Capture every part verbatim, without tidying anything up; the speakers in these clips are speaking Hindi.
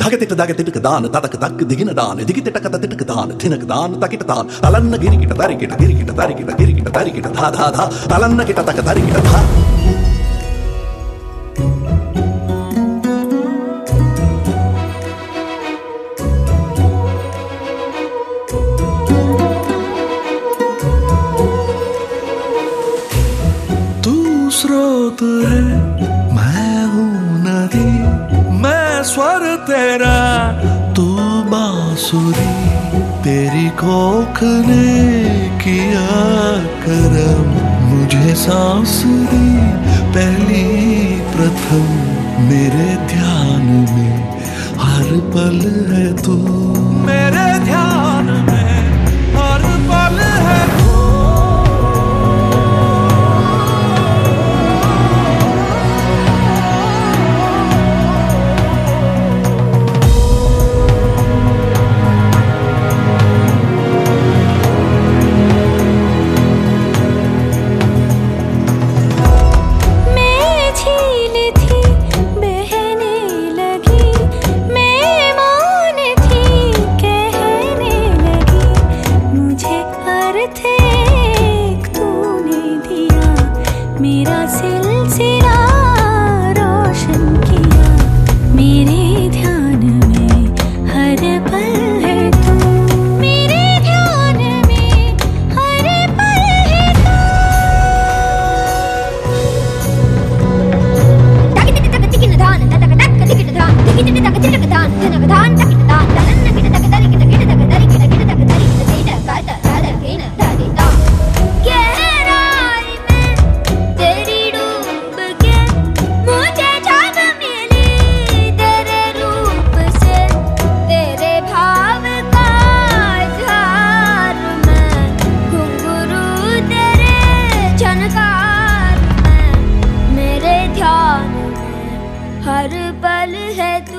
ధగతిట దగతిటక దాన తతక దక్ దిగిన దాన దిగితిటక తతిటక దాన ధినక దాన తకిట దాన తలన్న గిరికిట తరికిట గిరికిట తరికిట గిరికిట తరికిట ధా ధా ధా తలన్న గిట తక తరికిట ధా तू स्रोत है मैं हूँ नदी मैं स्वर तेरा तू बांसुरी तेरी कोख ने किया करम मुझे सांस दी पहली प्रथम मेरे ध्यान में हर पल है तू मेरे ध्यान में हर पल है तू मेरा सिलसिला रोशन किया मेरे ध्यान में हर पल है तू मेरे ध्यान में हर पल है तू तक तक तक तिकिन धान तक तक तिकिन धान तिकिन तक तिकिन धान तक धान तक धान तलन किट तक तरी किट किट तक तरी किट किट तक तरी किट काट काट किन दादी दा हर पल है तू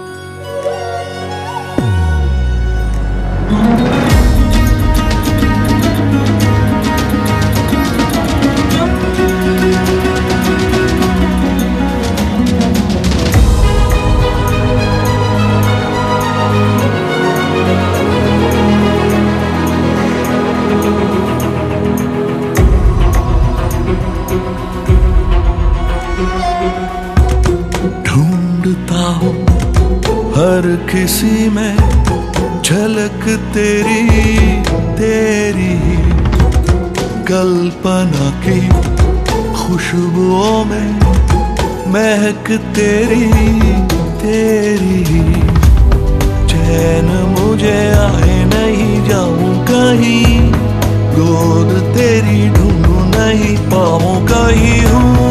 ढूंढता हूँ हर किसी में झलक तेरी तेरी कल्पना की खुशबुओं में महक तेरी तेरी चैन मुझे आए नहीं जाऊं कहीं गोद तेरी ढूंढूं नहीं पाऊं कहीं हूँ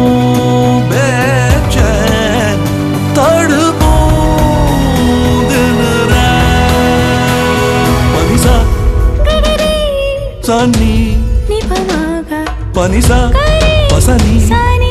बेचैन तड़पूं दिन रात पनिसा सनी नि पमागा पनिसा पसनी सनी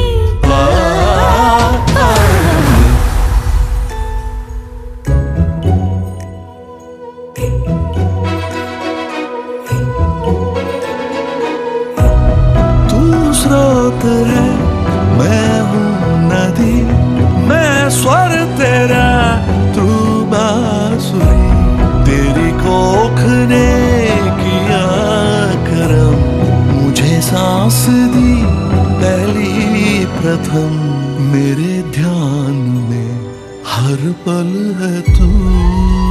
स्रोत है मैं हूँ नदी मैं स्वर तेरा तू बांसुरी तेरी कोख ने किया करम मुझे सांस दी पहली प्रथम मेरे ध्यान में हर पल है तू।